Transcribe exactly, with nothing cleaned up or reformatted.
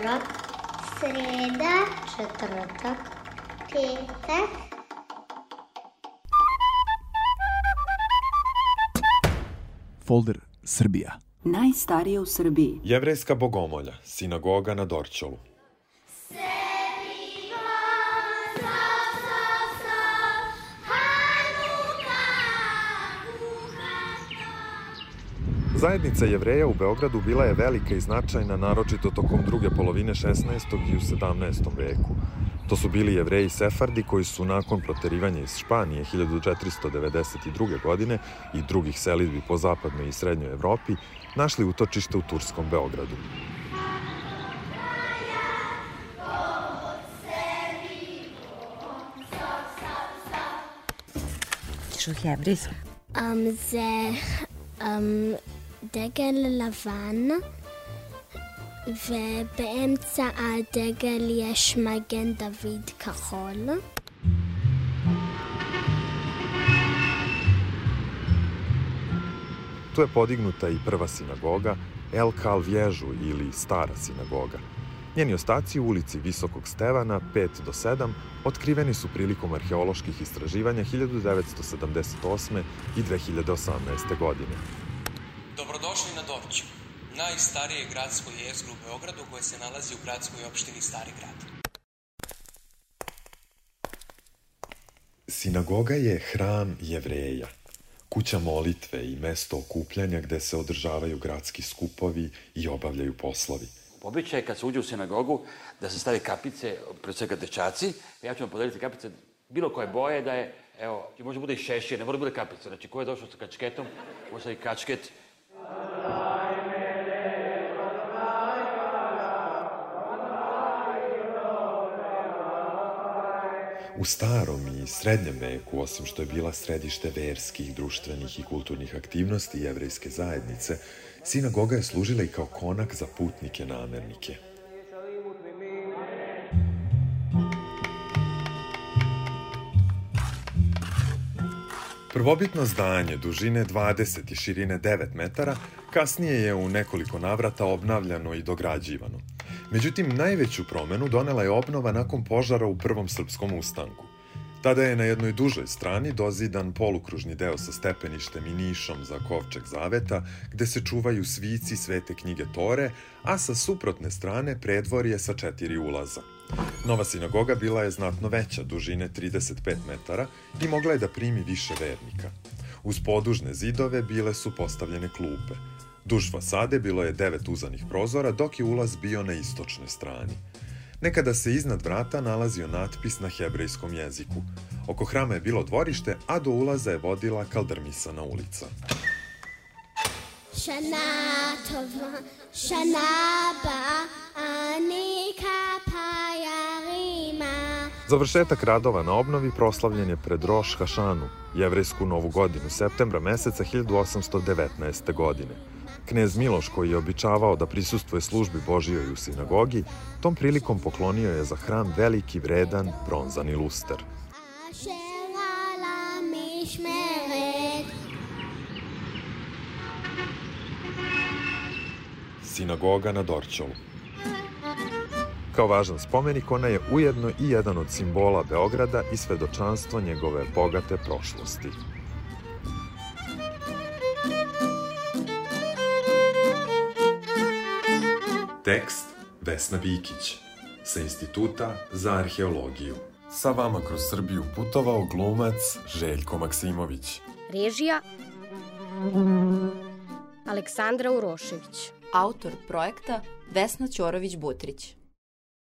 utorak, sreda, četvrtak, petak. Folder Srbija. Najstarije u Srbiji. Jevrejska bogomolja, sinagoga na Dorćolu. Zajednica Jevreja u Beogradu bila je velika i značajna, naročito tokom druge polovine šesnaestog i u sedamnaestom veku. To su bili Jevreji Sefardi koji su nakon proterivanja iz Španije hiljadu četiristo devedeset druge. godine i drugih selidbi po zapadnoj i srednjoj Evropi našli utočište u turskom Beogradu. Što hebrejski? Um, זה um, דגל לבן, ובאמצע הדגל יש מגן דוד כחול. Tu je podignuta i prva sinagoga, El Kal Vježu ili Stara sinagoga. Njeni ostaci u ulici Visokog Stevana pet do sedam otkriveni su prilikom arheoloških istraživanja hiljadu devetsto sedamdeset osme i dve hiljade osamnaeste. godine. Dobrodošli na Dorću, najstarije gradsko jezgro u Beogradu koje se nalazi u gradskoj opštini Stari grad. Sinagoga je hram Jevreja, kuća molitve i mesto okupljanja gde se održavaju gradski skupovi i obavljaju poslovi. Običaj je kad se uđe u sinagogu da se stavi kapice, pred svega dečaci. Ja ću vam podeliti kapice bilo koje boje da je, evo, može bude i šešir, ne mora bude kapica. Znači, ko je došao sa kačketom, može i kačket. U starom i srednjem veku, osim što je bila središte verskih, društvenih i kulturnih aktivnosti jevrejske zajednice, sinagoga je služila i kao konak za putnike namernike. Prvobitno zdanje, dužine dvadeset i širine devet metara, kasnije je u nekoliko navrata obnavljano i dograđivano. Međutim, najveću promenu donela je obnova nakon požara u Prvom srpskom ustanku. Tada je na jednoj dužoj strani dozidan polukružni deo sa stepeništem i nišom za kovčeg zaveta, gde se čuvaju svici Svete knjige Tore, a sa suprotne strane predvorje sa četiri ulaza. Nova sinagoga bila je znatno veća, dužine trideset pet metara, i mogla je da primi više vernika. Uz podužne zidove bile su postavljene klupe. Duž fasade bilo je devet uzanih prozora, dok je ulaz bio na istočnoj strani. Nekada se iznad vrata nalazio natpis na hebrejskom jeziku. Oko hrama je bilo dvorište, a do ulaza je vodila kaldrmisana ulica. Shana tova, shana ba, ani kapayarima. Završetak radova na obnovi proslavljen je pred Roš Hašanu, jevrejsku novu godinu, septembra meseca hiljadu osamsto devetnaeste. godine. Knez Miloš, koji je običavao da prisustvuje službi Božijoj u sinagogi, tom prilikom poklonio je za hram veliki vredan bronzani luster. Sinagoga na Dorćolu. Kao važan spomenik, ona je ujedno i jedan od simbola Beograda i svedočanstvo njegove bogate prošlosti. Tekst Vesna Bikić sa Instituta za arheologiju. Sa vama kroz Srbiju putovao glumac Željko Maksimović. Režija Aleksandra Urošević. Autor projekta Vesna Ćorović-Butrić.